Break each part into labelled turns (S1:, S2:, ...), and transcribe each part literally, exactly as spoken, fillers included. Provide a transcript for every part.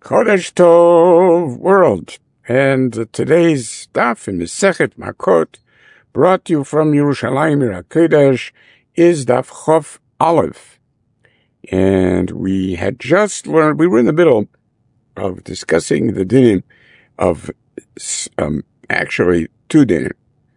S1: Chodesh Tov world, and today's daf in Masechet Makot, brought to you from Yerushalayim Ir HaKodesh, is daf Chof Aleph. And we had just learned, we were in the middle of discussing the dinim of, um, actually two dinim.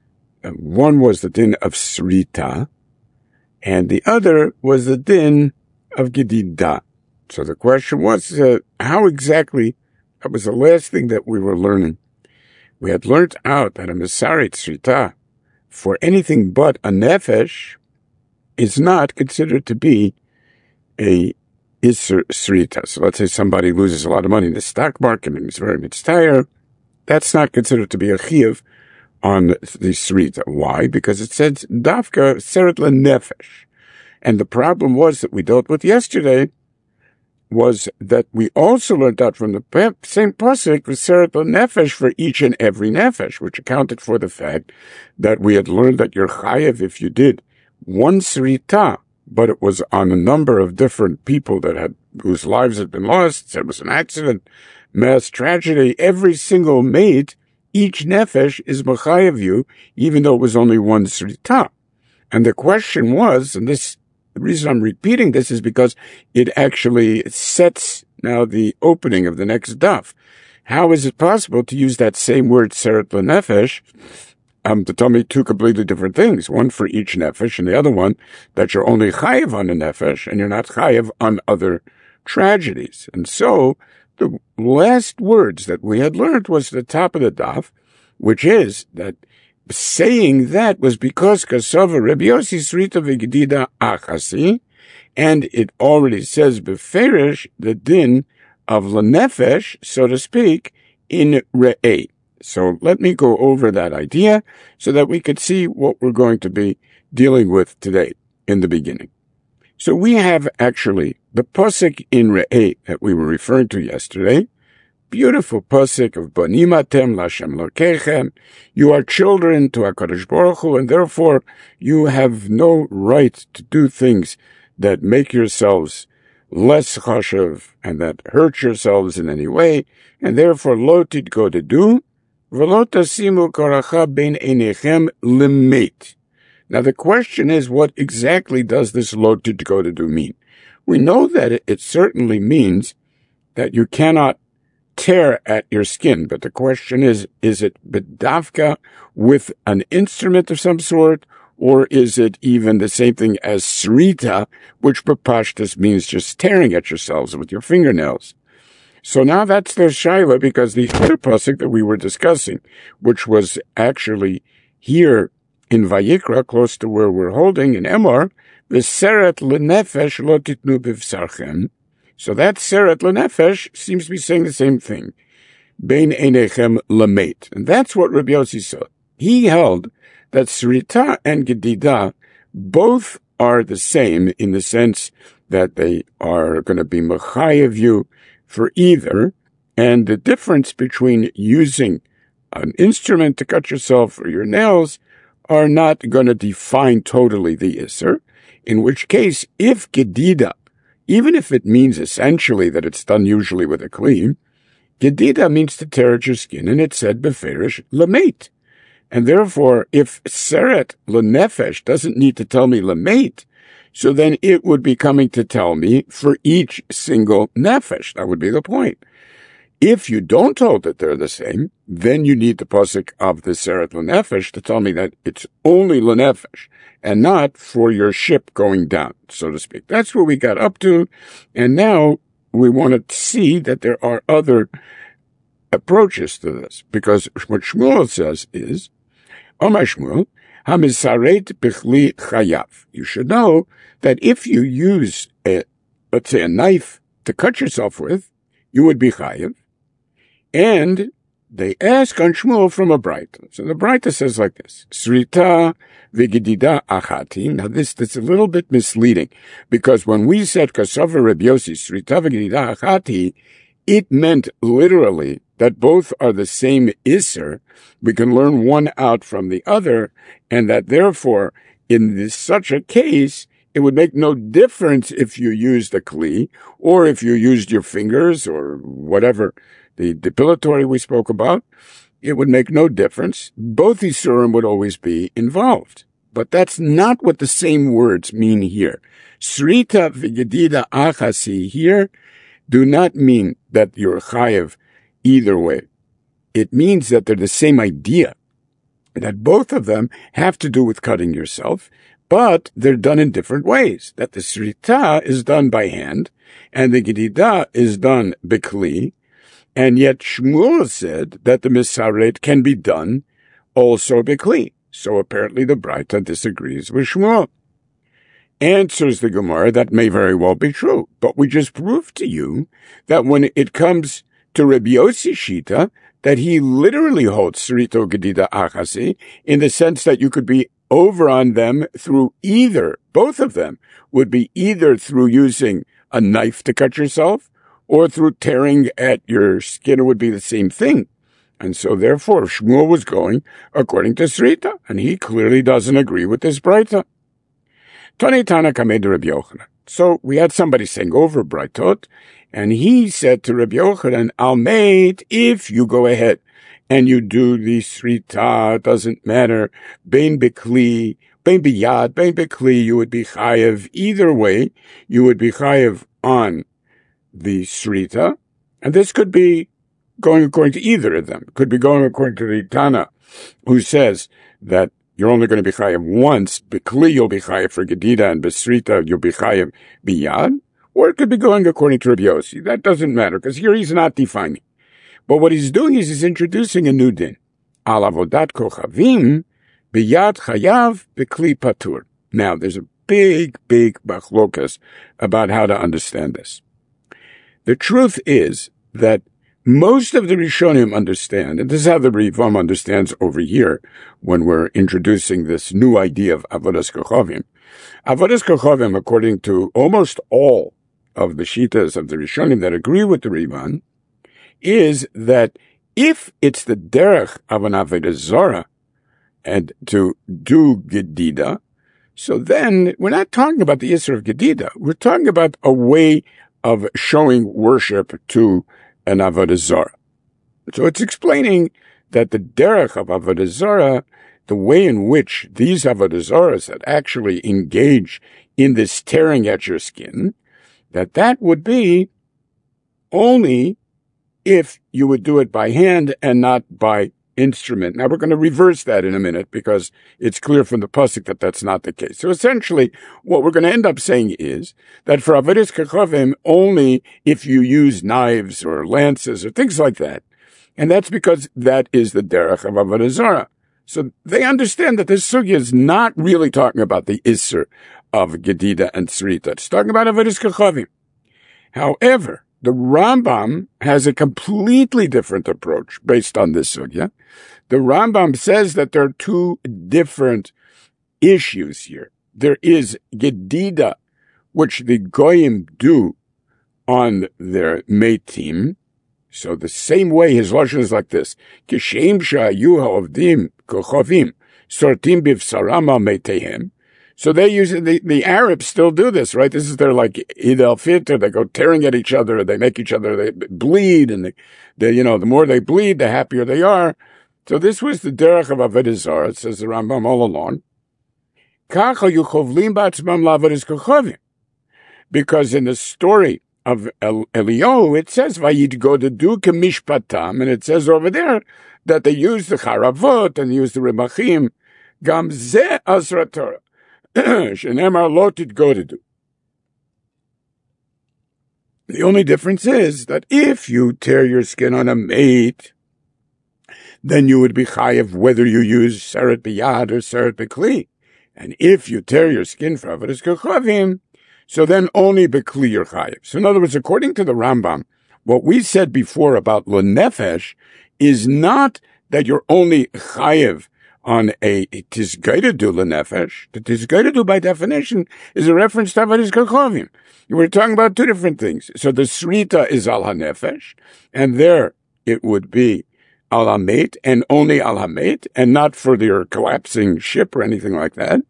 S1: One was the din of Srita, and the other was the din of Gedida. So the question was, uh, how exactly, that was the last thing that we were learning. We had learned out that a Mesarit Srita, for anything but a Nefesh, is not considered to be a Isser Srita. So let's say somebody loses a lot of money in the stock market and is very mitztayer. That's not considered to be a Chiyuv on the Srita. Why? Because it says, Dafka Seret LeNefesh. And the problem was that we dealt with yesterday was that we also learned out from the same pasuk with Seret LeNefesh for each and every nefesh, which accounted for the fact that we had learned that you're chayev if you did one srita, but it was on a number of different people that had whose lives had been lost. It was an accident, mass tragedy. Every single mate, each nefesh is mechayev you, even though it was only one srita. And the question was, and this. The reason I'm repeating this is because it actually sets now the opening of the next daf. How is it possible to use that same word, Seret LeNefesh, um, to tell me two completely different things? One for each nefesh, and the other one that you're only chayev on a nefesh, and you're not chayev on other tragedies. And so, the last words that we had learned was the top of the daf, which is that saying that was because Kasava Rabbi Yossi Srita V'Gedida Achasi, and it already says beferish the din of Lenefesh, so to speak, in Re'eh. So let me go over that idea so that we could see what we're going to be dealing with today in the beginning. So we have actually the pasuk in Re'eh that we were referring to yesterday. Beautiful pasuk of Banimatem Lashem Lokechem. You are children to HaKadosh Baruch Hu, and therefore you have no right to do things that make yourselves less chashav and that hurt yourselves in any way, and therefore lo tidgo to do, v'lo tasimu koracha bein einechem lemet. Now the question is, what exactly does this lo tidgo to do mean? We know that it, it certainly means that you cannot tear at your skin, but the question is, is it bedavka with an instrument of some sort, or is it even the same thing as srita, which bepashtus means just tearing at yourselves with your fingernails? So now that's the shaila, because the other pasuk that we were discussing, which was actually here in Vayikra, close to where we're holding in Emor, v'seret lenefesh lo titnu bivsarchem. So that Seret LeNefesh seems to be saying the same thing. Bein einechem lemet. And that's what Rabbi Yossi said. He held that Srita and Gedida both are the same in the sense that they are going to be mechayev you for either. And the difference between using an instrument to cut yourself or your nails are not going to define totally the Isser. In which case, if Gedida, even if it means essentially that it's done usually with a clean, Gedida means to tear at your skin, and it said beferish lemate. And therefore, if Seret LeNefesh doesn't need to tell me lemate, so then it would be coming to tell me for each single nefesh. That would be the point. If you don't hold that they're the same, then you need the pasuk of the Seret LeNefesh to tell me that it's only LeNefesh, and not for your ship going down, so to speak. That's where we got up to, and now we want to see that there are other approaches to this, because what Shmuel says is, Omar Shmuel, hamisaret bichli chayav. You should know that if you use, a, let's say, a knife to cut yourself with, you would be chayav, and they ask on Shmuel from a Braita. So the Braita says like this, Srita v'gedida achati. Now this, that's a little bit misleading, because when we said Kasava Reb Yossi, Srita v'gedida achati, it meant literally that both are the same Isser. We can learn one out from the other, and that therefore, in this, such a case, it would make no difference if you used a kli or if you used your fingers or whatever, the depilatory we spoke about. It would make no difference. Both isurim would always be involved. But that's not what the same words mean here. Srita v'gedida achasi here do not mean that you're chayev either way. It means that they're the same idea, that both of them have to do with cutting yourself, but they're done in different ways, that the srita is done by hand, and the gedida is done b'kli, and yet Shmuel said that the misaret can be done also b'kli. So apparently the Braita disagrees with Shmuel. Answers the Gemara, that may very well be true, but we just proved to you that when it comes to Rabbi Yossi Shita, that he literally holds Srito Gedida Achasi in the sense that you could be over on them through either, both of them would be either through using a knife to cut yourself or through tearing at your skin. It would be the same thing. And so therefore Shmuel was going according to Srita, and he clearly doesn't agree with this Braita. Tani Tana Kamed Rabbi Yochanan. So we had somebody saying over Braitot, and he said to Rabbi Yochanan, Almeid, if you go ahead and you do the Srita, it doesn't matter, Bein Bekli, Bein Biyad, Bein Bekli, you would be chayev. Either way, you would be chayev on the Srita, and this could be going according to either of them. It could be going according to the Tana, who says that you're only going to be chayev once. Bekli, you'll be chayev for Gedida, and Besrita, you'll be chayev Biyad. Or it could be going according to Rabbi Yossi. That doesn't matter, because here he's not defining. But what he's doing is he's introducing a new din. Al avodat kochavim, biyad chayav, bekli patur. Now, there's a big, big machlokas about how to understand this. The truth is that most of the Rishonim understand, and this is how the Rivam understands over here when we're introducing this new idea of avodas kochavim. Avodas kochavim, according to almost all of the shitas of the Rishonim that agree with the Rivan, is that if it's the derech of an avodah zara and to do gedida, so then we're not talking about the Isser of gedida. We're talking about a way of showing worship to an avodah zara. So it's explaining that the derech of avodah zara, the way in which these avodah zaras that actually engage in this tearing at your skin, that that would be only if you would do it by hand and not by instrument. Now, we're going to reverse that in a minute because it's clear from the pasuk that that's not the case. So essentially, what we're going to end up saying is that for avodas kochavim, only if you use knives or lances or things like that. And that's because that is the derech of avodah zara. So they understand that this sugya is not really talking about the Isser of Gedida and Srita. It's talking about avodas kochavim. However, the Rambam has a completely different approach based on this sugya. The Rambam says that there are two different issues here. There is Gedida, which the Goyim do on their metim. So the same way his lashon is like this: Kishem sha'ayu ha'ovdim kochavim sortim bivsarama metehem. So they use the the Arabs still do this, right? This is their like Eid al-Fitr. They go tearing at each other. They make each other they bleed, and they, they you know the more they bleed, the happier they are. So this was the derech of avodah zara. It says the Rambam all along. Kacha yuchovlim b'atzmam la'avodas kochavim, because in the story of El- Eliyahu, it says vayidgodedu kemishpatam, and it says over there that they use the charavot and use the remachim. Gam ze asra Torah. Shenemar lo titgodedu. The only difference is that if you tear your skin on a mate, then you would be chayev whether you use seret biyad or seret bekli. And if you tear your skin for avodas kochavim, so then only bekli you're chayev. So in other words, according to the Rambam, what we said before about lenefesh is not that you're only chayev on a tizgaidu lenefesh. The tizgaidu by definition is a reference to avodas kochavim. We're talking about two different things. So the srita is al hanefesh, and there it would be al hamet and only al hamet, and not for your collapsing ship or anything like that.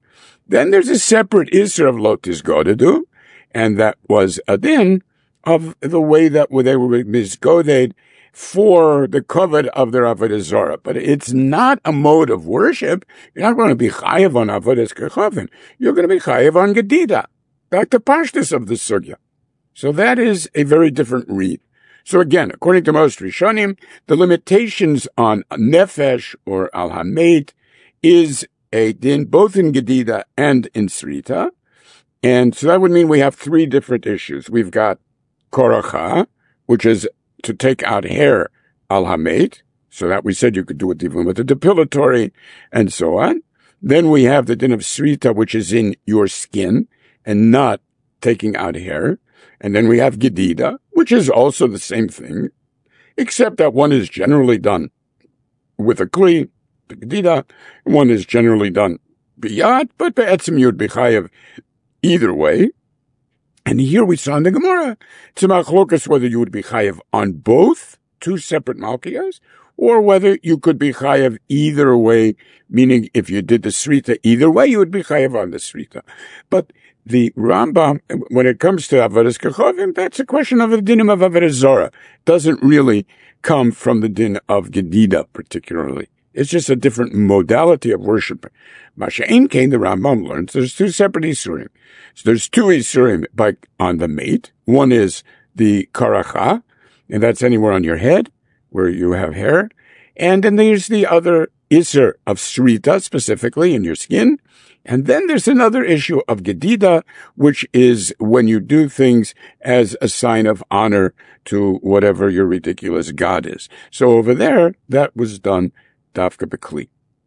S1: Then there's a separate Isser of Lotis Godedu, and that was a din of the way that they were misgoded for the covet of their Avodah Zarah. But it's not a mode of worship. You're not going to be chayev on Avodas Kechavim. You're going to be chayev on Gedida. That's the pashtus of the sugya. So that is a very different read. So again, according to most Rishonim, the limitations on nefesh or al hamet is a din both in Gedida and in Srita. And so that would mean we have three different issues. We've got Koracha, which is to take out hair al hamet, so that we said you could do it even with the depilatory and so on. Then we have the din of Srita, which is in your skin and not taking out hair. And then we have Gedida, which is also the same thing, except that one is generally done with a kli, the Gedida, one is generally done biyad, but be'etzim you'd be chayev either way. And here we saw in the Gemara, it's a machlokas whether you would be chayev on both, two separate malkiyas, or whether you could be chayev either way, meaning if you did the srita either way, you would be chayev on the srita. But the Rambam, when it comes to Avodas Kechavim, that's a question of the dinim of Avodah Zarah. It doesn't really come from the din of Gedida particularly. It's just a different modality of worship. Masha'im Kain, the Rambam learns, there's two separate Isurim. So there's two Isurim by, on the mate. One is the Karacha, and that's anywhere on your head where you have hair. And then there's the other Isur of Srita, specifically in your skin. And then there's another issue of Gedida, which is when you do things as a sign of honor to whatever your ridiculous god is. So over there, that was done Dafka Bekli.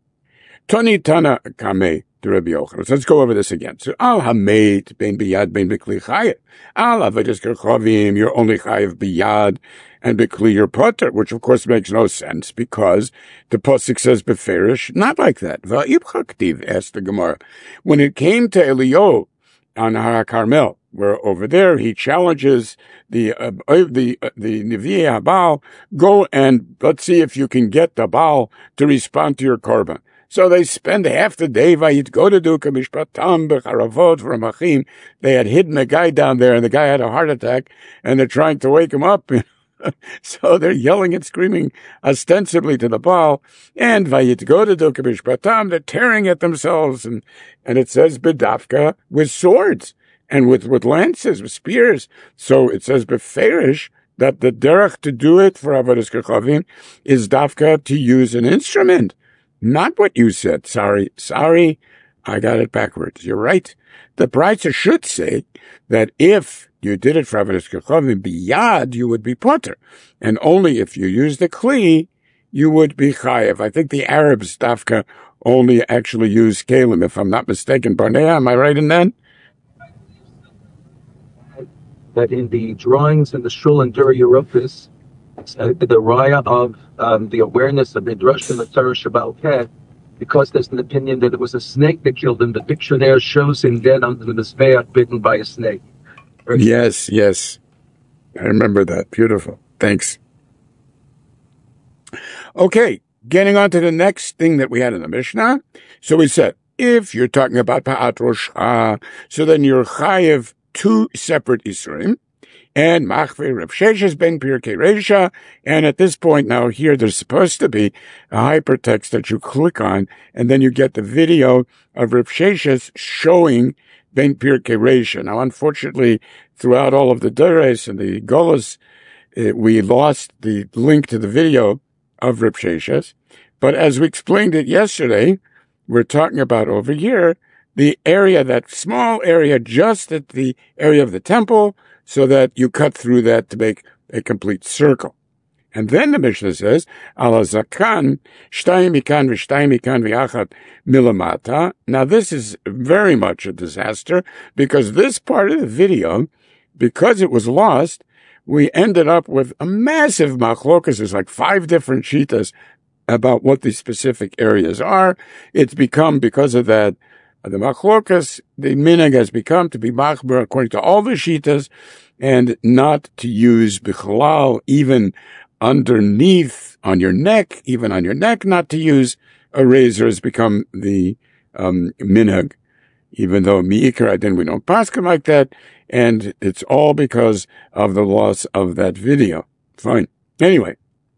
S1: Toni Tana Kame to Rabbi Yochanan. Let's go over this again. So Al Hamet Ben Biyad Ben Bekli Chayev. Al Avodas Kechavim, you're only Chayev Biyad and Bekli you're Potter, which of course makes no sense because the Pasuk says Beferish, not like that. Va'ibchaktiv, asked the Gemara. When it came to Eliyahu on Har Carmel, where over there he challenges the uh, the uh, the Nevi'ei Baal, go and let's see if you can get the Baal to respond to your korban. So they spend half the day, vayit go to do kamishpatam becharavot from Achim. They had hidden a guy down there, and the guy had a heart attack, and they're trying to wake him up. So they're yelling and screaming ostensibly to the Baal, and vayit go to do kamishpatam. They're tearing at themselves, and and it says bedafka with swords. And with, with lances, with spears. So it says beferish that the derech to do it for Avodas Kechavim is dafka to use an instrument. Not what you said. Sorry, sorry, I got it backwards. You're right. The Braisa should say that if you did it for Avodas Kechavim biyad, you would be potter. And only if you use the kli, you would be chayev. I think the Arabs, dafka, only actually use kalim, if I'm not mistaken. Barnea, am I right in that?
S2: That in the drawings in the Shul and Dura Europus, uh, the raya of um, the awareness of Midrash and the Torah Shabbat Peh, because there's an opinion that it was a snake that killed him. The picture there shows him dead under the Mizbeach, bitten by a snake. Very
S1: yes, yes. I remember that. Beautiful. Thanks. Okay, getting on to the next thing that we had in the Mishnah. So we said, if you're talking about Pa'at Roshcha, so then you're chayev two separate Isurim, and Machve Rav Sheshes ben Pirkei Reisha, and at this point now here there's supposed to be a hypertext that you click on, and then you get the video of Rav Sheshes showing ben Pirkei Reisha. Now unfortunately, throughout all of the Dores and the Golas, uh, we lost the link to the video of Rav Sheshes, but as we explained it yesterday, we're talking about over here, the area, that small area just at the area of the temple, so that you cut through that to make a complete circle. And then the Mishnah says, Ala zakan, shtayim mikan v'shtayim mikan v'yachat milamata. Now this is very much a disaster, because this part of the video, because it was lost, we ended up with a massive machlokas. There's like five different shitas about what the specific areas are. It's become, because of that, the machlokas, the minhag has become to be machber according to all the shitas, and not to use bichlal, even underneath on your neck, even on your neck, not to use a razor has become the um, minhag. even though mi'ikar then we don't paskin like that, and it's all because of the loss of that video. Fine. Anyway,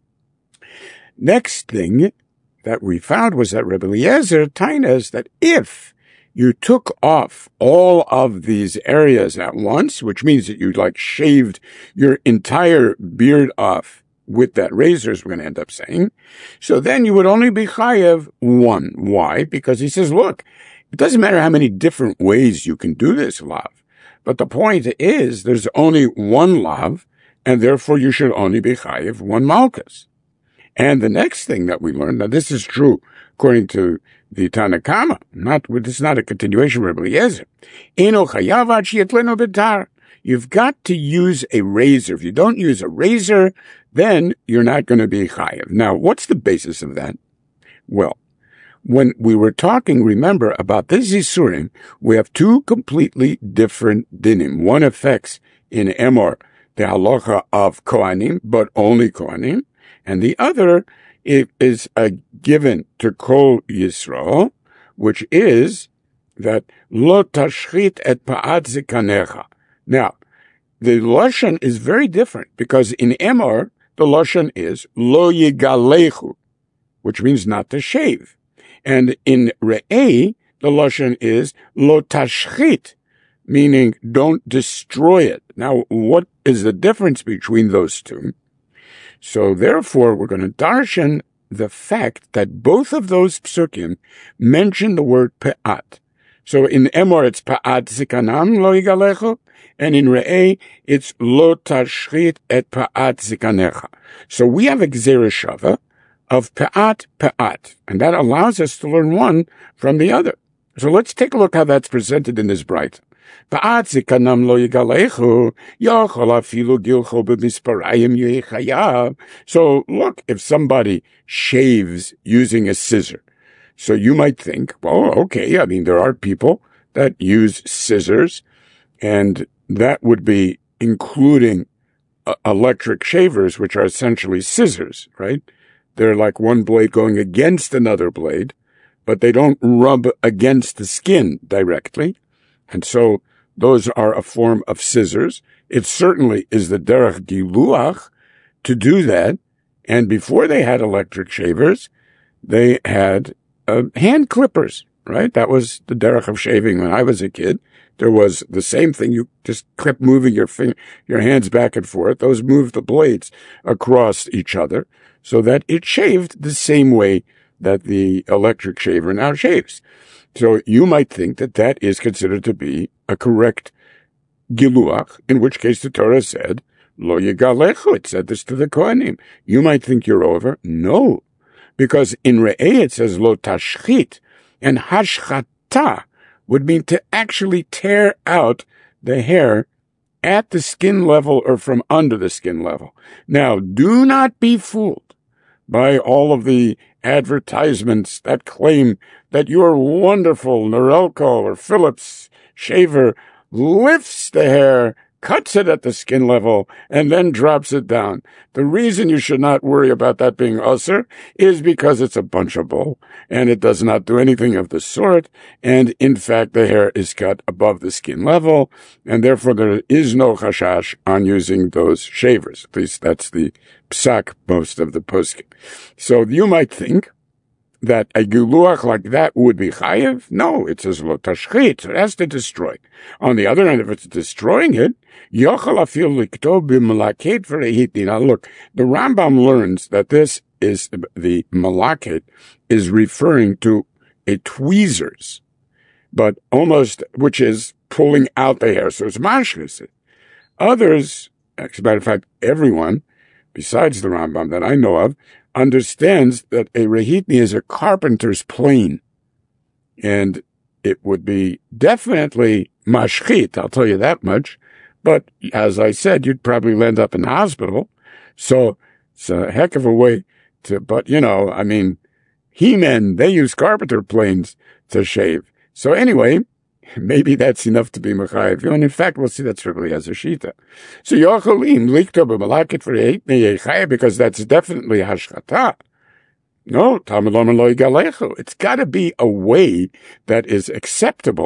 S1: next thing that we found was that Rebbe Eliezer tainas that if you took off all of these areas at once, which means that you like shaved your entire beard off with that razor, as we're going to end up saying, so then you would only be chayev one. Why? Because he says, look, it doesn't matter how many different ways you can do this lav, but the point is there's only one lav, and therefore you should only be chayev one malchus. And the next thing that we learned, now this is true according to the Tanakama, not, this is not a continuation of Rebbe Eliezer. Eno chayav ad sheyetleno b'tar. You've got to use a razor. If you don't use a razor, then you're not going to be chayev. Now, what's the basis of that? Well, when we were talking, remember, about the Zisurim, we have two completely different dinim. One affects in Emor, the halacha of Kohanim, but only Kohanim, and the other it is a given to Kol Yisrael, which is that lo tashchit et pa'at zikanecha. Now, the lashon is very different because in Emor the lashon is lo yigalechu, which means not to shave, and in Re'eh the lashon is lo tashchit, meaning don't destroy it. Now, what is the difference between those two? So therefore, we're going to darshan the fact that both of those psukim mention the word pe'at. So in Emor, it's pe'at zikanam lo yigalechu, and in Re'eh, it's lo tashchit et pe'at zikanecha. So we have a gzera shava of pe'at pe'at, and that allows us to learn one from the other. So let's take a look how that's presented in this bright. Pe'at zikanam lo yigalechu, yochol afilu gilcho b'misparayim yeh chayav. So look, if somebody shaves using a scissor, so you might think, well, okay, I mean, there are people that use scissors, and that would be including uh, electric shavers, which are essentially scissors, right? They're like one blade going against another blade, but they don't rub against the skin directly. And so those are a form of scissors. It certainly is the derech giluach to do that. And before they had electric shavers, they had uh, hand clippers, right? That was the derech of shaving when I was a kid. There was the same thing. You just kept moving your finger, your hands back and forth. Those moved the blades across each other so that it shaved the same way that the electric shaver now shaves. So you might think that that is considered to be a correct giluach, in which case the Torah said, lo yigalechu, it said this to the Kohanim. You might think you're over. No, because in Re'eh it says lo tashchit, and hashchata would mean to actually tear out the hair at the skin level or from under the skin level. Now, do not be fooled by all of the advertisements that claim that your wonderful Norelco or Philips shaver lifts the hair, cuts it at the skin level, and then drops it down. The reason you should not worry about that being usher is because it's a bunch of bull, and it does not do anything of the sort, and in fact the hair is cut above the skin level, and therefore there is no chashash on using those shavers. At least that's the psak most of the poskim. So you might think that a giluach like that would be chayev. No, it says lo tashchit, so it has to destroy. On the other hand, if it's destroying it, yochel afil liktov b'malaket v'rehitni. Now look, the Rambam learns that this is, the malaket is referring to a tweezers, but almost, which is pulling out the hair, so it's mashkes. Others, as a matter of fact, everyone, besides the Rambam that I know of, understands that a rehitni is a carpenter's plane. And it would be definitely mashchit, I'll tell you that much. But as I said, you'd probably end up in the hospital. So it's a heck of a way to, but you know, I mean, he-men, they use carpenter planes to shave. So anyway, maybe that's enough to be mechayev. And in fact, we'll see that's really as a shita. So yochalim likto b'malaket for yechayev, because that's definitely hashchata. No, Talmud Lomar lo yigalechu. It's got to be a way that is acceptable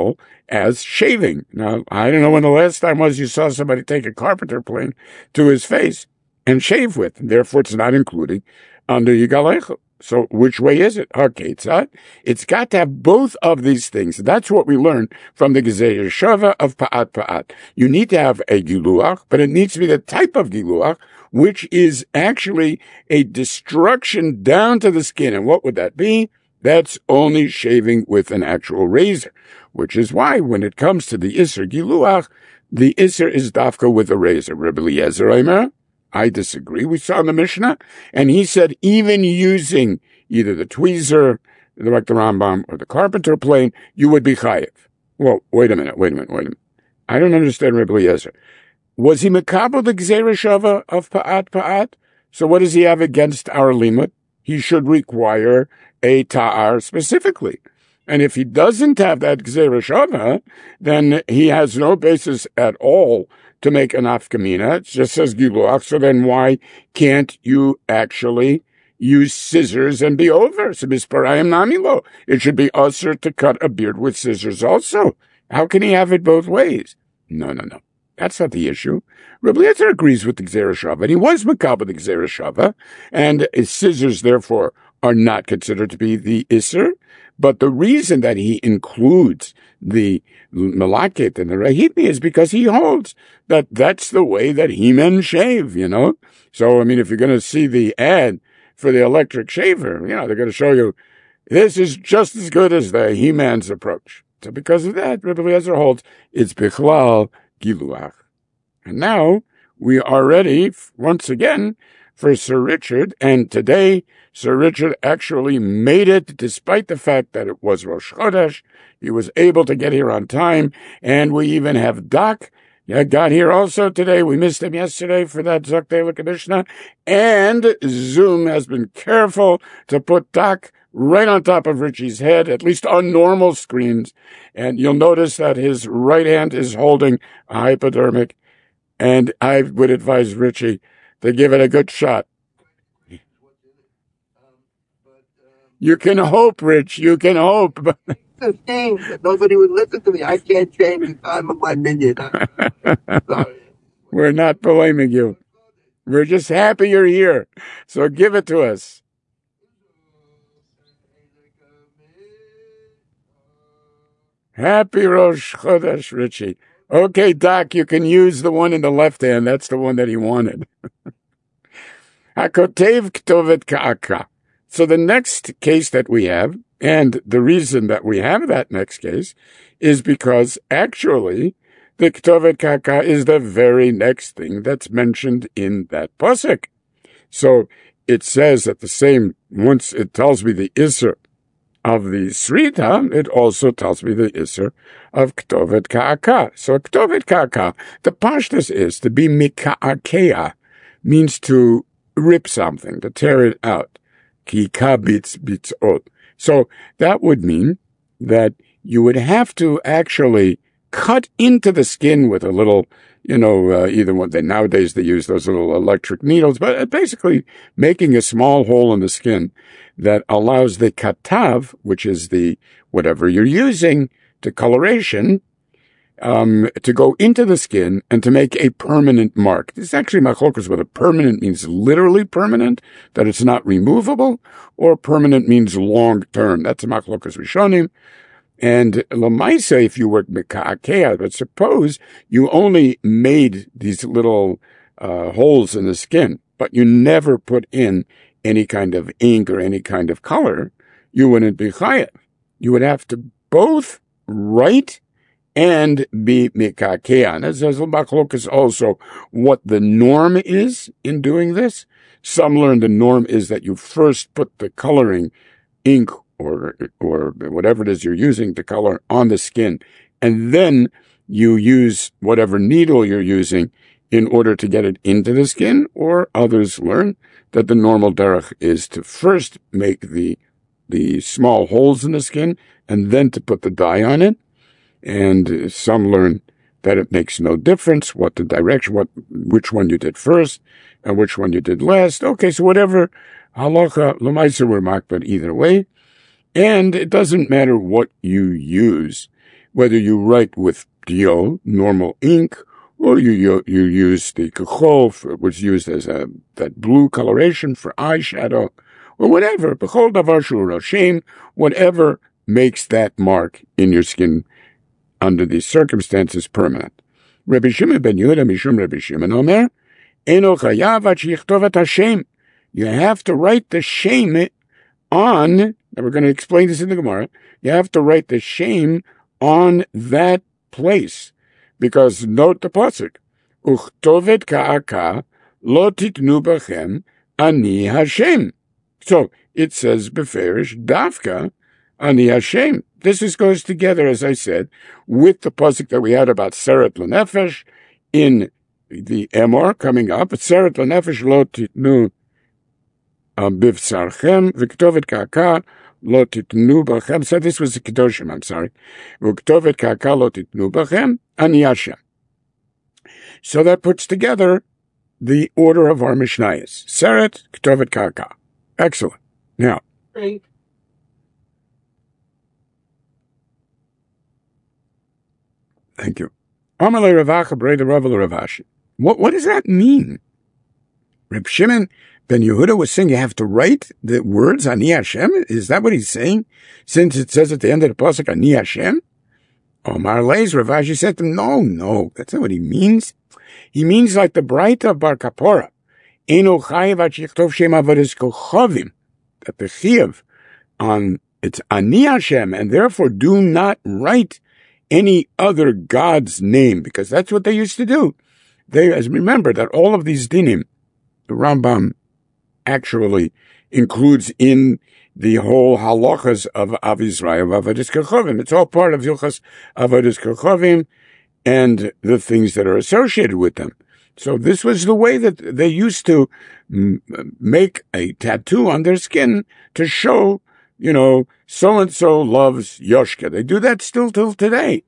S1: as shaving. Now, I don't know when the last time was you saw somebody take a carpenter plane to his face and shave with. Therefore, it's not including under Yigal. So which way is it? Okay, it's not. It's got to have both of these things. That's what we learned from the Gezerah Shava of Pa'at Pa'at. You need to have a Giluach, but it needs to be the type of Giluach, which is actually a destruction down to the skin. And what would that be? That's only shaving with an actual razor, which is why when it comes to the Isser Giluach, the Isser is dafka with a razor. Rabbi Eliezer Omer, I disagree. We saw in the Mishnah, and he said even using either the tweezer, like the Rambam, or the carpenter plane, you would be chayiv. Well, wait a minute, wait a minute, wait a minute. I don't understand Rabbi Eliezer. Was he mekabel the Gezerah Shava of Pa'at Pa'at? So what does he have against our limud? He should require a ta'ar specifically. And if he doesn't have that Gezerah Shava, then he has no basis at all to make an afkamina. It just says Giluach. So then why can't you actually use scissors and be over? So misparayim namilo. It should be usher to cut a beard with scissors also. How can he have it both ways? No, no, no. That's not the issue. Rabbi Eliezer agrees with the Gezerah Shava, and he was makabel the Gezerah Shava, and his scissors, therefore, are not considered to be the Isser. But the reason that he includes the Malaket and the Rahitni is because he holds that that's the way that he-men shave, you know? So, I mean, if you're going to see the ad for the electric shaver, you know, they're going to show you, this is just as good as the he-man's approach. So because of that, Rabbi Eliezer holds it's Bichlal Giluach. And now we are ready, once again, for Sir Richard, and today Sir Richard actually made it despite the fact that it was Rosh Chodesh. He was able to get here on time, and we even have Doc. Yeah, got here also today. We missed him yesterday for that Zok Mishnah, and Zoom has been careful to put Doc right on top of Richie's head, at least on normal screens, and you'll notice that his right hand is holding a hypodermic, and I would advise Richie to give it a good shot. You can hope, Rich. You can hope.
S3: The thing that nobody would listen to me. I can't change the time of my minion. Sorry.
S1: We're not blaming you. We're just happy you're here. So give it to us. Happy Rosh Chodesh, Richie. Okay, Doc, you can use the one in the left hand. That's the one that he wanted. Hakotev Ktovet Ka'aka. So the next case that we have, and the reason that we have that next case, is because actually the Ktovet Ka'aka is the very next thing that's mentioned in that pasuk. So it says that the same, once it tells me the Isser of the Srita, it also tells me the Isser of Ktovet Ka'aka. So Ktovet Ka'aka, the pashtus is to be mika'akea, means to rip something, to tear it out. Ki kabitz bitzot. So that would mean that you would have to actually cut into the skin with a little, you know, uh, either one. They, nowadays they use those little electric needles, but basically making a small hole in the skin that allows the katav, which is the whatever you're using to coloration, um, to go into the skin and to make a permanent mark. This is actually machlokas whether permanent means literally permanent, that it's not removable, or permanent means long term. That's a machlokas rishonim. And lamaisa, if you work mika'akea, but suppose you only made these little uh, holes in the skin, but you never put in any kind of ink or any kind of color, you wouldn't be chayav. You would have to both write and be mika'akea. And as machlokas also what the norm is in doing this. Some learn the norm is that you first put the coloring ink or or whatever it is you're using to color on the skin, and then you use whatever needle you're using in order to get it into the skin, or others learn that the normal derech is to first make the the small holes in the skin and then to put the dye on it. And some learn that it makes no difference what the direction, what which one you did first and which one you did last. Okay, so whatever halacha l'maisa we're makbid either way. And it doesn't matter what you use. whether you write with Dio, normal ink, or you you, you use the Kachol, which is used as a that blue coloration for eyeshadow, or whatever. B'chol davar shu roshem, whatever makes that mark in your skin under these circumstances permanent. Rabbi Shimon ben Yehuda mishum Rabbi Shimon omer, eno chayav ad sheyichtov et hashem. You have to write the shame on, and we're going to explain this in the Gemara, you have to write the shame on that place. Because note the pasuk, uchtovet ka'aka lo titnu bachem ani Hashem. So it says beferish dafka ani Hashem. This is, goes together, as I said, with the pasuk that we had about seret l'nefesh in the Emor coming up. Seret l'nefesh lo titnu bivsarchem v'ktovet ka'aka lo titnu bachem. So this was the Kedoshim, I'm sorry. V'ktovet ka'aka lo titnu bachem ani Hashem. So that puts together the order of our Mishnayos. Seret, Ktovet Ka'aka. Excellent. Now.
S2: Great.
S1: Thank you. Amalei Ravacha Breda Ravel Ravashi. What what does that mean? Reb Shimon ben Yehuda was saying you have to write the words Ani Hashem? Is that what he's saying? Since it says at the end of the pasuk Ani Hashem? Omar Leis Ravashi said to him, no, no, that's not what he means. He means like the Braita of Bar Kapora. Eno chayev ad sheyichtov shem avodas kochavim. That the chiyuv on it's Ani Hashem, and therefore do not write any other God's name, because that's what they used to do. They, as remember that all of these dinim, the Rambam actually includes in the whole halachas of Av Yisrael, of Avodas Kochavim. It's all part of Hilchas Avodas Kochavim and the things that are associated with them. So this was the way that they used to m- make a tattoo on their skin to show, you know, so-and-so loves Yoshka. They do that still till today.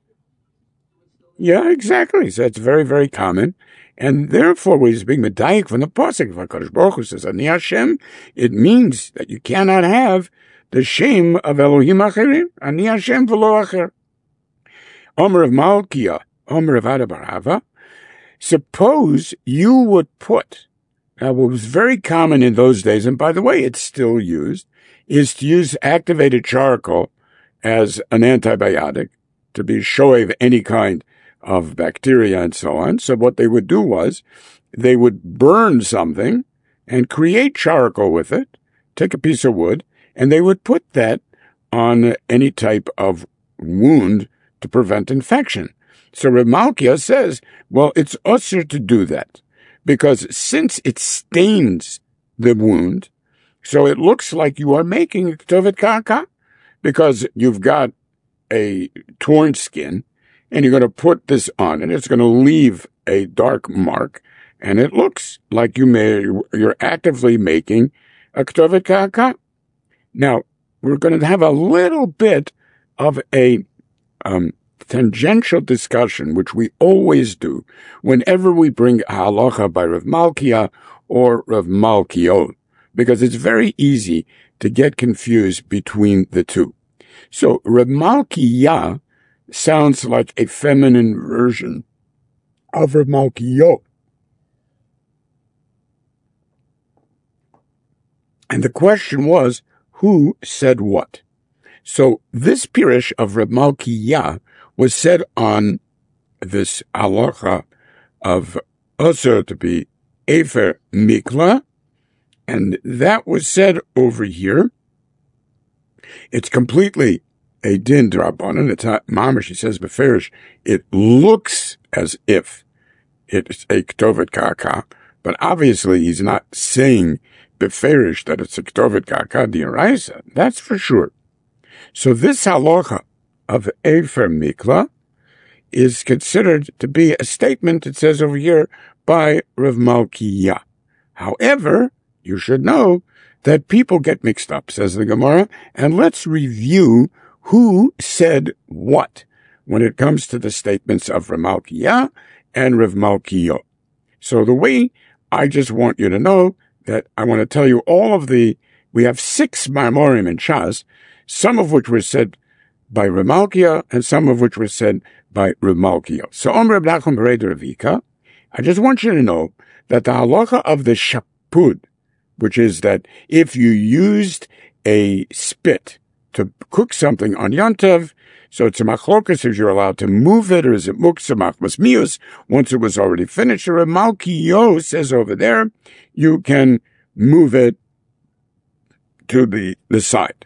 S1: Yeah, exactly. So it's very, very common. And therefore, when he's being medayik from the pasuk, if HaKadosh Baruch Hu says Ani Hashem, it means that you cannot have the shame of Elohim Acherim, Ani Hashem v'lo Acher. Omer of Malkiah, Omer of Adabarava. Suppose you would put, now what was very common in those days, and by the way, it's still used, is to use activated charcoal as an antibiotic to be shoev any kind of bacteria and so on. So what they would do was they would burn something and create charcoal with it, take a piece of wood, and they would put that on any type of wound to prevent infection. So Reb Malkiah says, well, it's usher to do that because since it stains the wound, so it looks like you are making Ktovet Ka'aka because you've got a torn skin and you're going to put this on and it's going to leave a dark mark and it looks like you may, you're actively making a Ktovet Ka'aka. Now, we're going to have a little bit of a um, tangential discussion, which we always do whenever we bring a halacha by Rav Malkiah or Rav Malkiot, because it's very easy to get confused between the two. So Rav Malkiah sounds like a feminine version of Rav Malkiot. And the question was, who said what? So this pirish of Rav Malkiah was said on this halacha of Osir to be Efer Mikla, and that was said over here. It's completely a din drabanan. It's not mamash. He says beferish. It looks as if it's a Ktovet Ka'aka, but obviously he's not saying beferish that it's a Ktovet Ka'aka d'oraisa. That's for sure. So this halacha of Efer Mikla is considered to be a statement, it says over here, by Rav Malkiah. However, you should know that people get mixed up, says the Gemara, and let's review who said what when it comes to the statements of Rav Malkiah and Rav Malkiot. So the way I just want you to know that I want to tell you all of the, we have six Marmorim in Shas, some of which were said by Reb Malkiah, and some of which were said by Reb Malkiah. So, Om Reb Nachman Berei de Ravika, I just want you to know that the halacha of the shapud, which is that if you used a spit to cook something on Yontev, so it's a machlokas if you're allowed to move it, or is it muksa machmas mius once it was already finished. Or Reb Malkiah says over there, you can move it to the, the side.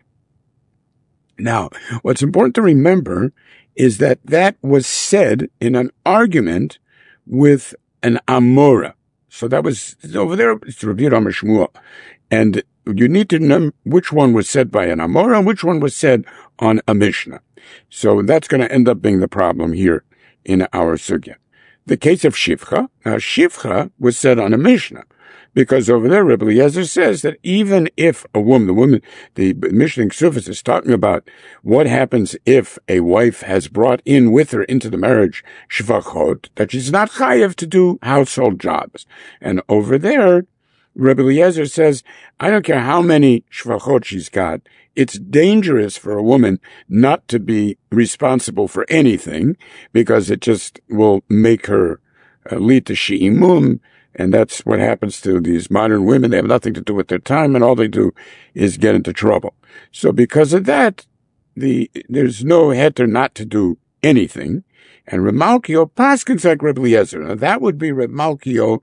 S1: Now, what's important to remember is that that was said in an argument with an Amora. So that was over there, it's Rabbi Rama Shmuel. And you need to know which one was said by an Amora and which one was said on a Mishnah. So that's going to end up being the problem here in our sugya. The case of Shivcha, now Shivcha was said on a Mishnah, because over there Rebbe Eliezer says that even if a woman, the woman, the Mishnah in Ksufis is talking about what happens if a wife has brought in with her into the marriage shvachot, that she's not chayev to do household jobs. And over there, Rebbe Eliezer says, I don't care how many shvachot she's got, it's dangerous for a woman not to be responsible for anything, because it just will make her uh, lead to she'imum, and that's what happens to these modern women. They have nothing to do with their time, and all they do is get into trouble. So because of that, the there's no heter not to do anything. And Reb Malkiah paskins like Rebbe Eliezer. Now that would be Reb Malkiah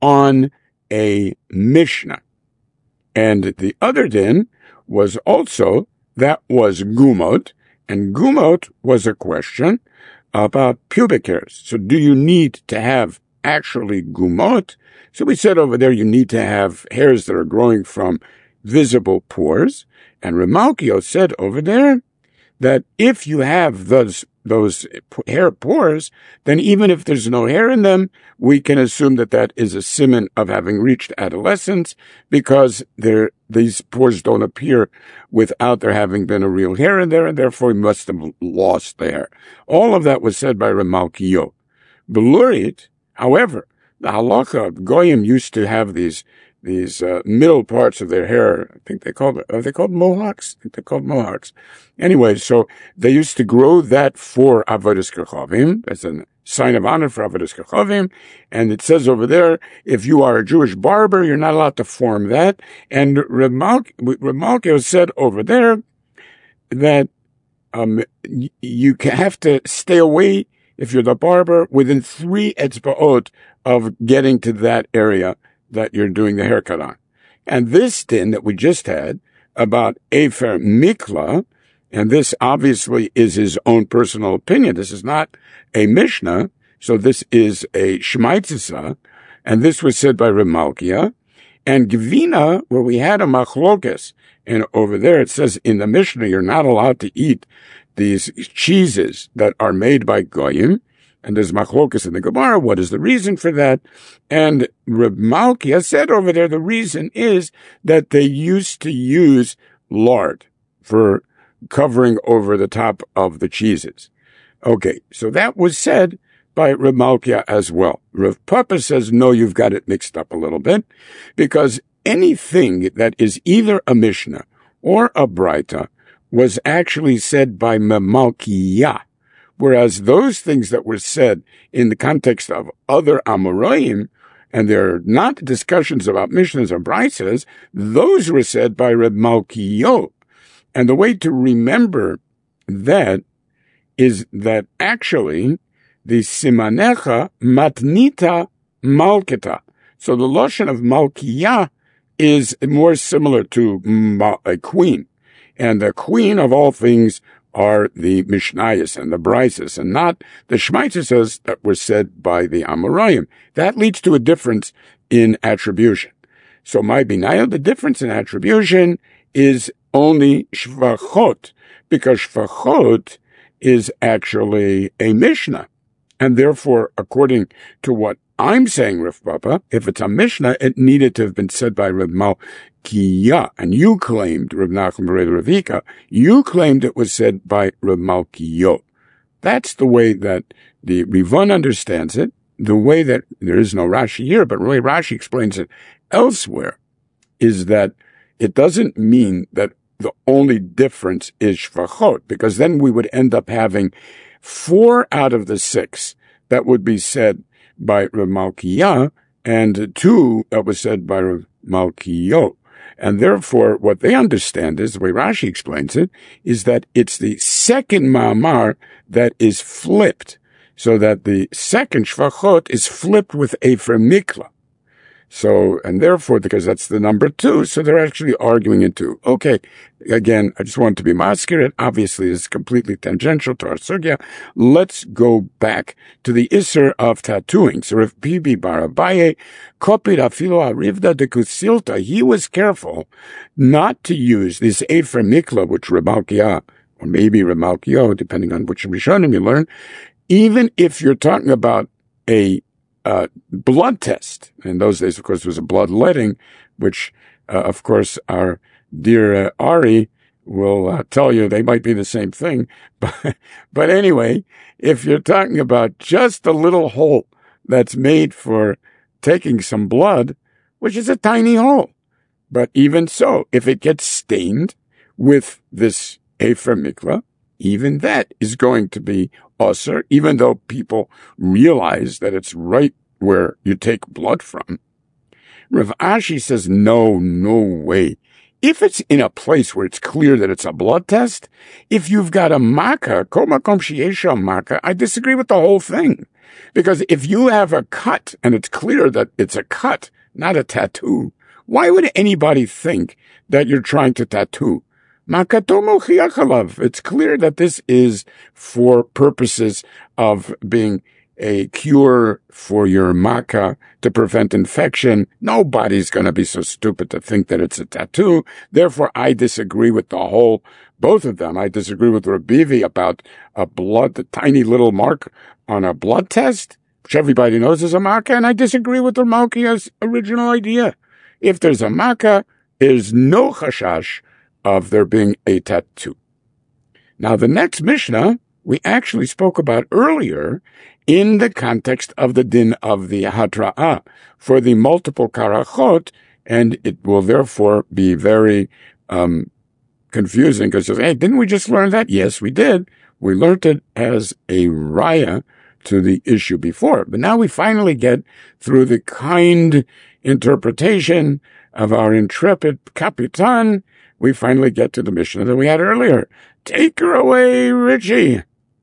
S1: on a Mishnah. And the other din was also, that was gumot, and gumot was a question about pubic hairs. So do you need to have actually gumot? So we said over there you need to have hairs that are growing from visible pores. And Reb Malkiah said over there that if you have those those hair pores, then even if there's no hair in them, we can assume that that is a siman of having reached adolescence, because there these pores don't appear without there having been a real hair in there, and therefore we must have lost the hair. All of that was said by Reb Malkiah. Belurit, however, the halacha of goyim used to have these these uh, middle parts of their hair. I think they called are they called mohawks? I think they're called mohawks. Anyway, so they used to grow that for avodas kechavim as a sign of honor for avodas kechavim. And it says over there, if you are a Jewish barber, you're not allowed to form that. And Reb Malkiah said over there that um, you have to stay away, if you're the barber, within three etzba'ot of getting to that area that you're doing the haircut on. And this din that we just had about Efer Mikla, and this obviously is his own personal opinion. This is not a Mishnah, so this is a Shmaitzisa, and this was said by Reb Malkiah. And Gvina, where we had a machlokes, and over there it says in the Mishnah you're not allowed to eat these cheeses that are made by Goyim. And there's machlokas in the Gemara. What is the reason for that? And Reb Malkiah said over there the reason is that they used to use lard for covering over the top of the cheeses. Okay, so that was said by Reb Malkiah as well. Rav Papa says, no, you've got it mixed up a little bit, because anything that is either a Mishnah or a Braita was actually said by Malkiah. Whereas those things that were said in the context of other Amoraim, and they're not discussions about Mishnahs or Braises, those were said by Reb Malkiah. And the way to remember that is that actually the Simanecha matnita malketa. So the Lashon of Malkiah is more similar to a queen. And the queen of all things are the Mishnayos and the Brises, and not the Shmaitzes that were said by the Amoraim. That leads to a difference in attribution. So my binaya, the difference in attribution is only Shvachot, because Shvachot is actually a Mishnah. And therefore, according to what I'm saying, Rav Papa, if it's a Mishnah, it needed to have been said by Reb Malkiah. And you claimed, Reb Nachman Berei de Ravika, you claimed it was said by Reb Malkiah. That's the way that the Rivon understands it, the way that, there is no Rashi here, but the way Rashi explains it elsewhere, is that it doesn't mean that the only difference is shvachot, because then we would end up having four out of the six that would be said by Rav Malkiah, and two that was said by Rav Malkiah. And therefore, what they understand is, the way Rashi explains it, is that it's the second ma'amar that is flipped, so that the second shvachot is flipped with Efer Mikla. So, and therefore, because that's the number two, so they're actually arguing in two. Okay, again, I just want to be maskirit. Obviously, it's completely tangential to our sugya. Let's go back to the Isser of tattooing. So, if Bibi Bar Abaye copied afilo arivda de kusilta, he was careful not to use this Efer Mikla, which Reb Malkiah, or maybe Reb Malkiah, depending on which Rishonim you learn, even if you're talking about a Uh, blood test. In those days, of course, it was a bloodletting, which, uh, of course, our dear uh, Ari will uh, tell you they might be the same thing. But, but anyway, if you're talking about just a little hole that's made for taking some blood, which is a tiny hole, but even so, if it gets stained with this Efer Mikla, even that is going to be osir, even though people realize that it's right where you take blood from. Rav Ashi says, no, no way. If it's in a place where it's clear that it's a blood test, if you've got a makkah, kol makom sheyesha makkah, I disagree with the whole thing. Because if you have a cut and it's clear that it's a cut, not a tattoo, why would anybody think that you're trying to tattoo? It's clear that this is for purposes of being a cure for your makkah to prevent infection. Nobody's going to be so stupid to think that it's a tattoo. Therefore, I disagree with the whole, both of them. I disagree with Rabivi about a blood, the tiny little mark on a blood test, which everybody knows is a makkah, and I disagree with Rav Malkiah's original idea. If there's a makkah, there's no chashash of there being a tattoo. Now, the next Mishnah we actually spoke about earlier in the context of the din of the hatra'ah for the multiple karachot, and it will therefore be very um, confusing because, hey, didn't we just learn that? Yes, we did. We learned it as a raya to the issue before, but now we finally get through the kind interpretation of our intrepid Kapitan. We finally get to the Mishnah that we had earlier. Take her away, Richie.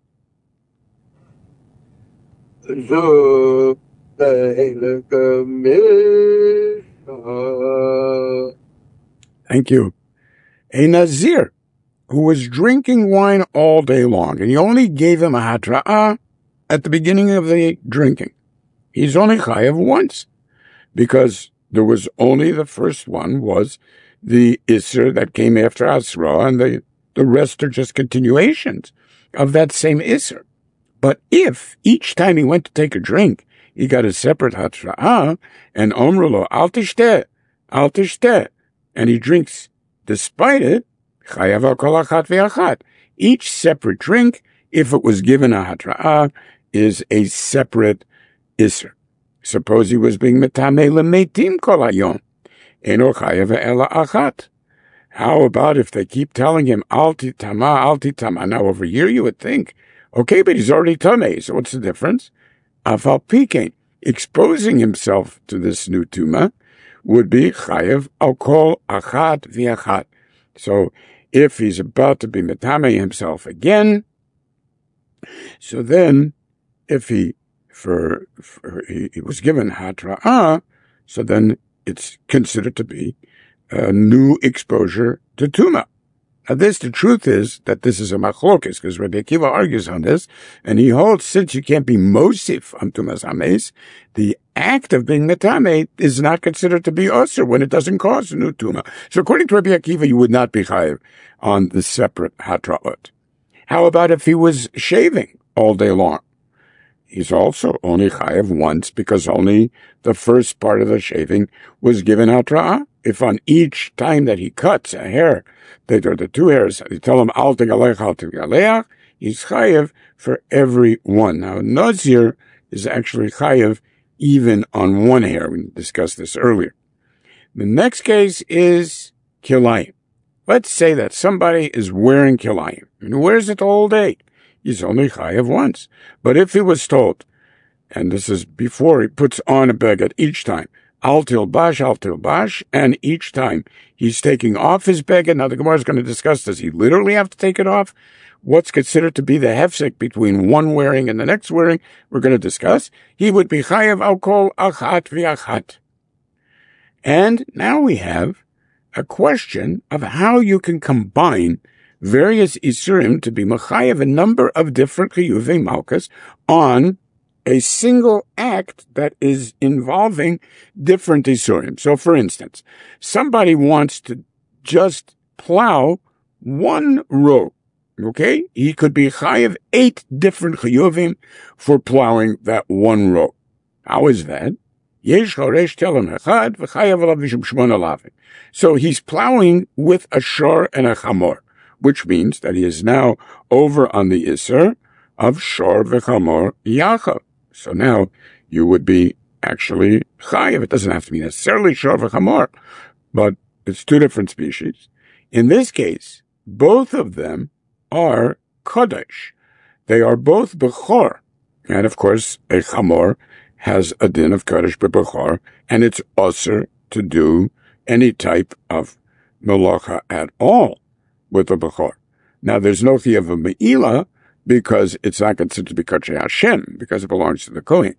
S1: Thank you. A Nazir who was drinking wine all day long, and he only gave him a hatra'ah at the beginning of the drinking. He's only chayav once, because there was only the first one was the Isser that came after Asra, and the, the rest are just continuations of that same Isser. But if each time he went to take a drink, he got a separate Hatra'ah, and Omrulo, Al tishteh, Al tishteh, and he drinks despite it, Chayav al kol achat ve'achat. Each separate drink, if it was given a Hatra'ah, is a separate Isser. Suppose he was being metameh lemetim kol hayom. How about if they keep telling him, Alti Tama, Alti Tama? Now over here you would think, okay, but he's already Tameh, so what's the difference? Afal Pikein, exposing himself to this new Tuma would be Chayev al kol achat v'achat. So if he's about to be Metameh himself again, so then if he, for, for he, he was given Hatra'ah, so then it's considered to be a new exposure to Tuma. Now this, the truth is that this is a machlokes, because Rabbi Akiva argues on this, and he holds, since you can't be mosif on Tumas Hames, the act of being metameh is not considered to be osir when it doesn't cause a new Tuma. So according to Rabbi Akiva, you would not be chayiv on the separate hatraot. How about if he was shaving all day long? He's also only chayav once because only the first part of the shaving was given hatra'ah. If on each time that he cuts a hair, they are the two hairs, they tell him al tegalech, al tegaleach, he's chayav for every one. Now, Nazir is actually chayav even on one hair. We discussed this earlier. The next case is kilayim. let's say that somebody is wearing kilayim, and he wears it all day. He's only chayav once. But if he was told, and this is before he puts on a beged each time, al tilbash, al tilbash, and each time he's taking off his beged. Now the Gemara is going to discuss, does he literally have to take it off? What's considered to be the hefsek between one wearing and the next wearing, we're going to discuss. He would be chayav al kol achat v'achat. And now we have a question of how you can combine various isurim to be mechayev a number of different chiyuvei malchus on a single act that is involving different isurim. So, for instance, somebody wants to just plow one row. Okay, he could be chayev eight different chiyuvim for plowing that one row. How is that? So he's plowing with a shor and a chamor, which means that he is now over on the iser of shor v'chamor yachav. So now you would be actually chayev. It doesn't have to be necessarily shor v'chamor, but it's two different species. In this case, both of them are kodesh. They are both bechor. And of course, a chamor has a din of kodesh b'bechor, and it's osur to do any type of melacha at all with a bechor. Now, there's no chiyuv of me'ilah because it's not considered to be kodesh Hashem, because it belongs to the Kohen.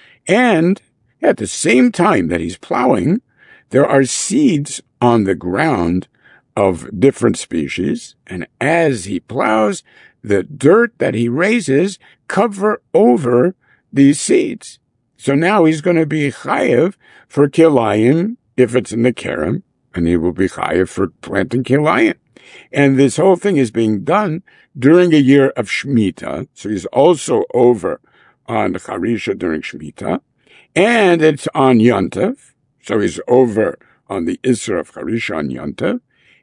S1: And at the same time that he's plowing, there are seeds on the ground of different species, and as he plows, the dirt that he raises cover over these seeds. So now he's going to be chayev for kilayim if it's in the kerem, and he will be chayev for planting kilayim. And this whole thing is being done during a year of Shemitah, so he's also over on Charisha during Shemitah, and it's on Yontav, so he's over on the Isra of Charisha on Yontav,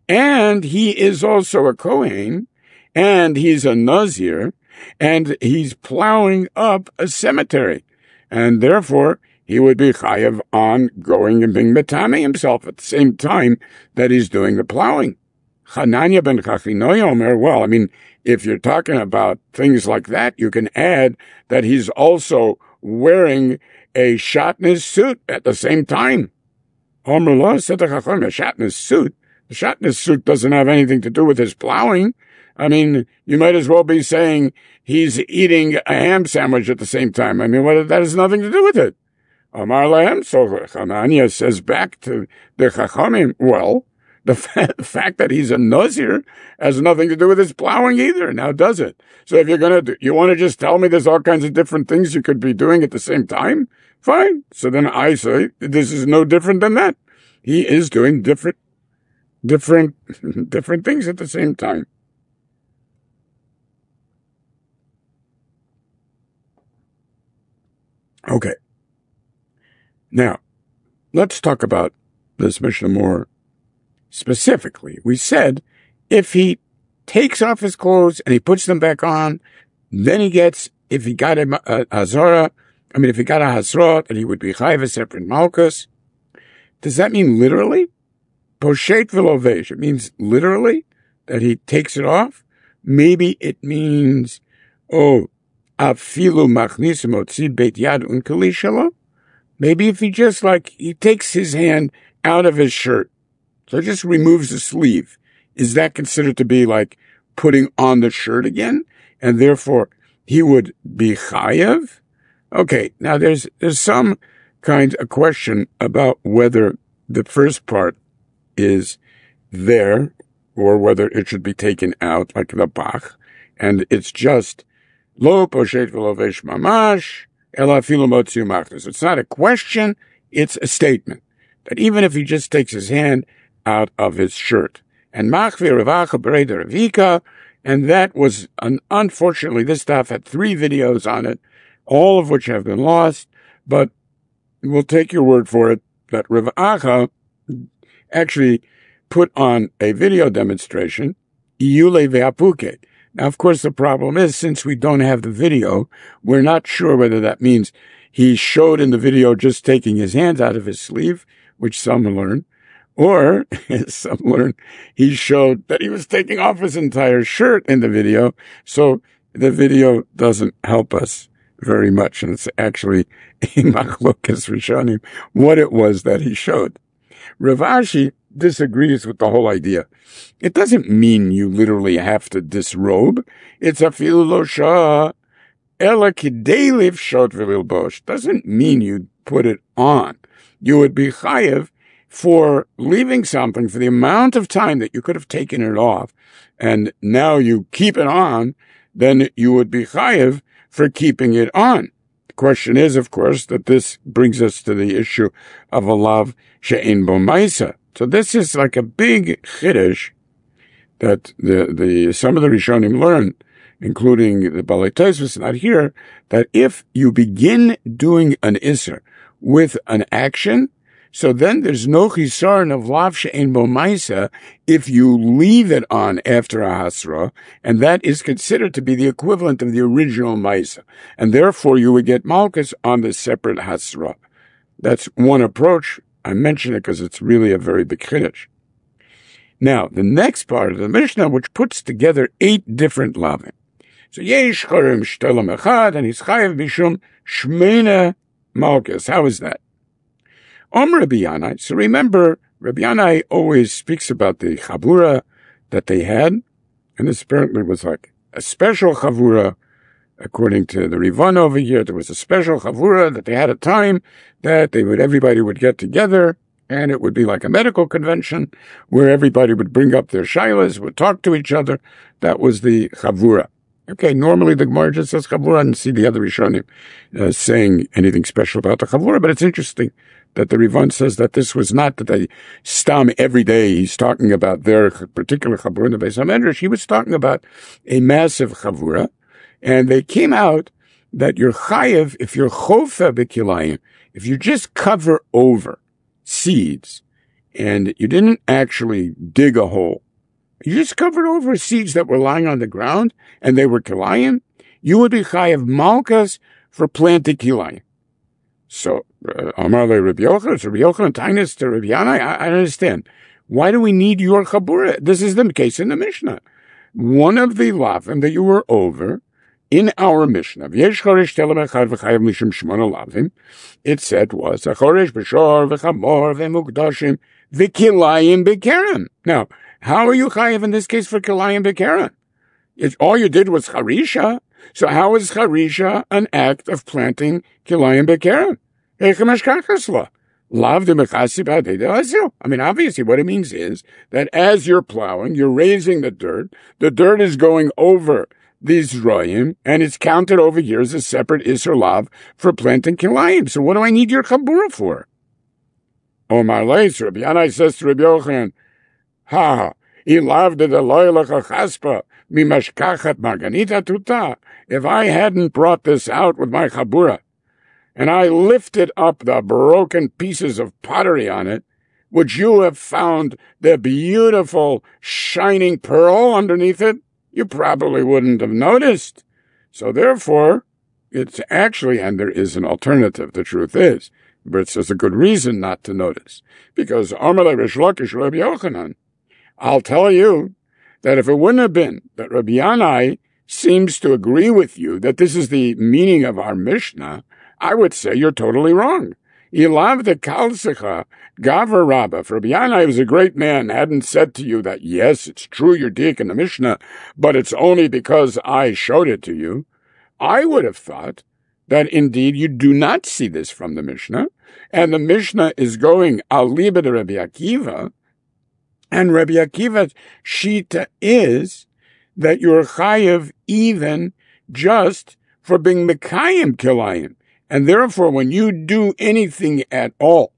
S1: and he is also a Kohen, and he's a Nazir, and he's plowing up a cemetery. And therefore, he would be chayav on going and being metame himself at the same time that he's doing the plowing. Hananya ben Chachinoy Omer, well, I mean, if you're talking about things like that, you can add that he's also wearing a shatnez suit at the same time. Omer lo said to Chacham, a shatnez suit. The shatnez suit doesn't have anything to do with his plowing. I mean, you might as well be saying he's eating a ham sandwich at the same time. I mean, what, that has nothing to do with it. Amar lahem, so Hanania says back to the Chachamim, well, the, fa- the fact that he's a Nazir has nothing to do with his plowing either, now does it? So if you're going to, you want to just tell me there's all kinds of different things you could be doing at the same time? Fine. So then I say, this is no different than that. He is doing different, different, different things at the same time. Okay. Now, let's talk about this Mishnah more specifically. We said if he takes off his clothes and he puts them back on, then he gets, if he got a, a hazara, I mean, if he got a hasrot, then he would be chayav a separate malchus. Does that mean literally? Poshet v'lovesh. It means literally that he takes it off. Maybe it means, oh, afilu machnis motzi beit yad unkali shelo. Maybe if he just like, he takes his hand out of his shirt, so just removes the sleeve, is that considered to be like putting on the shirt again? And therefore he would be chayav? Okay, now there's, there's some kind of question about whether the first part is there or whether it should be taken out like the bach, and it's just lo poshet v'lovesh mamash ela afilu motzi umachnos. It's not a question, it's a statement that even if he just takes his hand out of his shirt, and machvir revacha bereda ravika, and that was an, unfortunately this stuff had three videos on it, all of which have been lost, but we'll take your word for it that Rav Acha actually put on a video demonstration, Iyule ve'apuke. Now, of course, the problem is, since we don't have the video, we're not sure whether that means he showed in the video just taking his hands out of his sleeve, which some learn, Or, some learn, he showed that he was taking off his entire shirt in the video, so the video doesn't help us very much, and it's actually a machlokas rishonim, what it was that he showed. Rav Ashi disagrees with the whole idea. It doesn't mean you literally have to disrobe. It's a filu lo shah, ela kidei livshot v'lilbosh. Doesn't mean you put it on. You would be chayev for leaving something for the amount of time that you could have taken it off, and now you keep it on, then you would be chayev for keeping it on. The question is, of course, that this brings us to the issue of a lav she'ein bo maisa. So this is like a big chiddush that the, the, some of the Rishonim learn, including the Balei Tosfos not here, that if you begin doing an Isser with an action, so then there's no chisaron of lav she'ein bo maisa if you leave it on after a hasra, and that is considered to be the equivalent of the original maisa, and therefore you would get malchus on the separate hasra. That's one approach. I mention it because it's really a very big chiddush. Now, the next part of the Mishnah, which puts together eight different lavim. So yesh chorim shtelem echad, and he's chayev bishum shmeina malchus. How is that? Om Rabbi Yanai. So remember, Rabbi Yanai always speaks about the chavura that they had, and this apparently was like a special chavura. According to the Rivan over here, there was a special chavura that they had a time that they would, everybody would get together, and it would be like a medical convention where everybody would bring up their shilas, would talk to each other. That was the chavura. Okay, normally the Gemara just says chavura. I didn't see the other Rishonim uh, saying anything special about the chavura, but it's interesting that the Rivan says that this was not that they stam every day. He's talking about their particular chavura in the Beis HaMedrash. He was talking about a massive chavura, and they came out that you're chayev if you're chofa b'kilayim, if you just cover over seeds and you didn't actually dig a hole, you just covered over seeds that were lying on the ground and they were kilayim, you would be chayev malchus for planting kilayim. So, Amar le Rabbi Yochanan, Rabbi Yochanan, Tainis to Rabbi Yanai, I, I understand. Why do we need your chabura? This is the case in the Mishnah. One of the lavim that you were over in our Mishnah, it said was a choresh b'shor v'chamor v'mukdashim v'kilayim b'kerem. Now, how are you chayev in this case for kilayim b'kerem? It's all you did was charisha. So how is charisha an act of planting kilayim b'kerem? I mean, obviously what it means is that as you're plowing, you're raising the dirt, the dirt is going over these royim, and it's counted over here as a separate Isser Lav for planting kilayim. So what do I need your chabura for? Omar Leis, Rabbi Yanai says to Rabbi Yochanan, ha, he loved the loyalach chaspa, mimashkachat marganita tuta. If I hadn't brought this out with my chabura, and I lifted up the broken pieces of pottery on it, would you have found the beautiful shining pearl underneath it? You probably wouldn't have noticed. So therefore, it's actually, and there is an alternative, the truth is, but it's a good reason not to notice. Because Amalei Rish Lakish Rabbi Yochanan, I'll tell you that if it wouldn't have been that Rabbi Yanai seems to agree with you that this is the meaning of our Mishnah, I would say you're totally wrong. Ilav the Kalsecha, Gavar Rabba, if Rabbi Yanai was a great man, hadn't said to you that, yes, it's true you're dik in the Mishnah, but it's only because I showed it to you, I would have thought that indeed you do not see this from the Mishnah, and the Mishnah is going al liba de Rabbi Akiva, and Rabbi Akiva's shita is that you're chayev even just for being mekayim kilayim. And therefore, when you do anything at all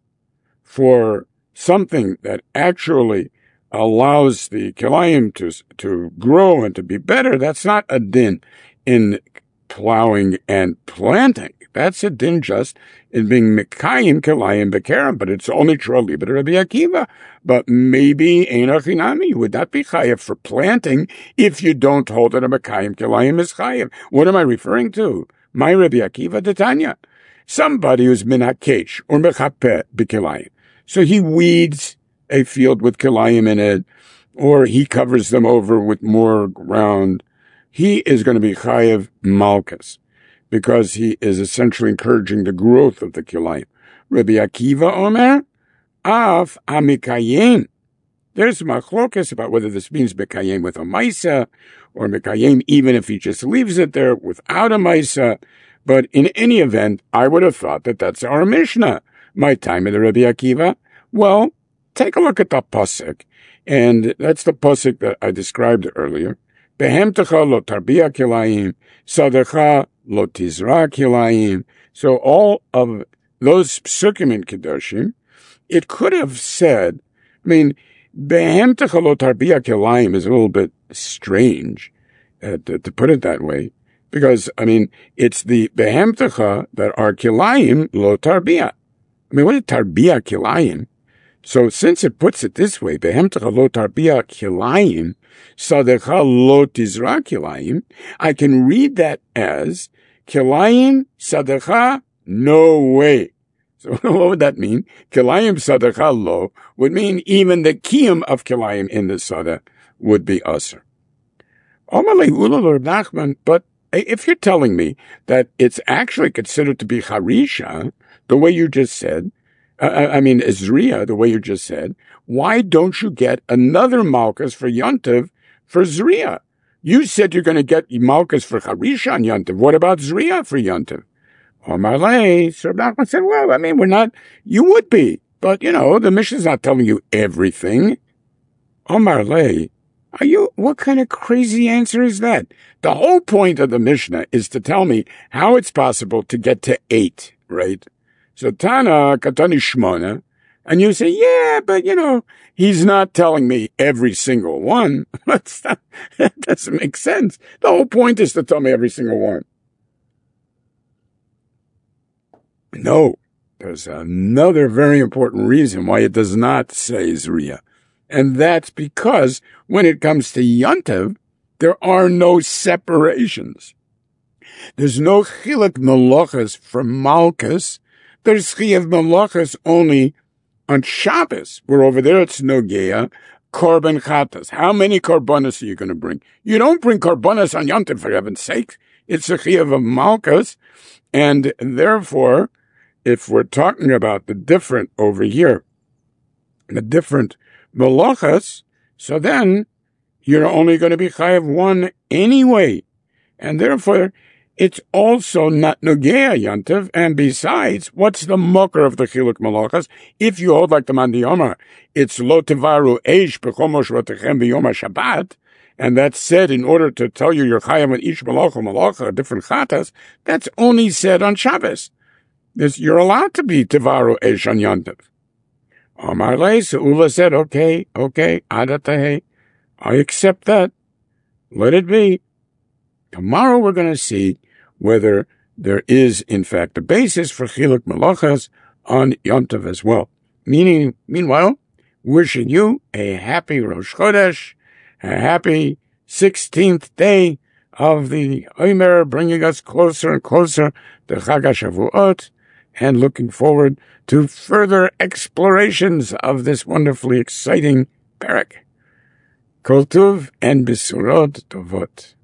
S1: for something that actually allows the kilayim to, to grow and to be better, that's not a din in plowing and planting. That's a din just in being mekayim kilayim bekerem, but it's only true but Rabbi Akiva. But maybe einachinami, you would not be chayev for planting if you don't hold that a mekayim kilayim is chayev. What am I referring to? My Rabbi Akiva Detanya. Somebody who's minakesh or mechapeh b'kilayim. So he weeds a field with kilayim in it, or he covers them over with more ground, he is going to be chayev malchus, because he is essentially encouraging the growth of the kilayim. Rabbi Akiva Omer, af amikayim. There's machlokas about whether this means mekayim with a maisa, or mekayim even if he just leaves it there without a maisa. But in any event, I would have thought that that's our Mishnah. My time of the Rabbi Akiva. Well, take a look at the pasuk, and that's the pasuk that I described earlier. Behemtecha lo tarbia kilayim, sadecha lo tizra kilayim. So all of those psukim in Kedoshim, it could have said, I mean, behemtecha lo tarbia kilayim is a little bit strange uh, to, to put it that way, because, I mean, it's the behemtecha that are kilayim lo tarbia. I mean, what is tarbia kilayim? So since it puts it this way, behemtecha lo tarbia kilayim, sadecha lo tizra kilayim, I can read that as kilayim sadecha no way. So what would that mean? Kilayim sadecha lo would mean even the kiyum of kilayim in the sada would be usher. Omalei ulul Nachman, but if you're telling me that it's actually considered to be harisha, the way you just said, uh, I mean, Zriya, the way you just said, why don't you get another Malchus for Yontiv for Zriya? You said you're going to get Malchus for Harisha on Yontiv. What about Zriya for Yontiv? Omar Lei, Sir Nachman said, well, I mean, we're not, you would be, but, you know, the Mishnah's not telling you everything. Omar Lei, are you, what kind of crazy answer is that? The whole point of the Mishnah is to tell me how it's possible to get to eight, right? So Tana, Katani Shmona, and you say, yeah, but you know, he's not telling me every single one. That's not, that doesn't make sense. The whole point is to tell me every single one. No, there's another very important reason why it does not say Zriya. And that's because when it comes to Yontiv, there are no separations. There's no chiluk melachas for Malchus. There's chiyuv melachas only on Shabbos, where over there it's nogea, korban chatas. How many korbanos are you going to bring? You don't bring korbanos on Yontiv, for heaven's sake. It's a chiyuv of Malchus, and therefore, if we're talking about the different over here, the different melachas, so then you're only going to be chayav one anyway, and therefore it's also not nogea Yontiv. And besides, what's the mocker of the chiluk melachas? If you hold like the Mandi Omar, it's lo tevaru eish b'chomosh rotechem b'yom Shabbat, and that's said in order to tell you you're chayav with each malacha malacha, different chatas. That's only said on Shabbos. This, you're allowed to be tevaru eish on Yontiv. Omar Lei, Seula said, okay, okay, adatahei, I accept that. Let it be. Tomorrow we're going to see whether there is, in fact, a basis for chiluk melachas on Yontiv as well. Meaning, meanwhile, wishing you a happy Rosh Chodesh, a happy sixteenth day of the Omer, bringing us closer and closer to Chag HaShavuot, and looking forward to further explorations of this wonderfully exciting parak. Kol Tuv and Besurot Tovot.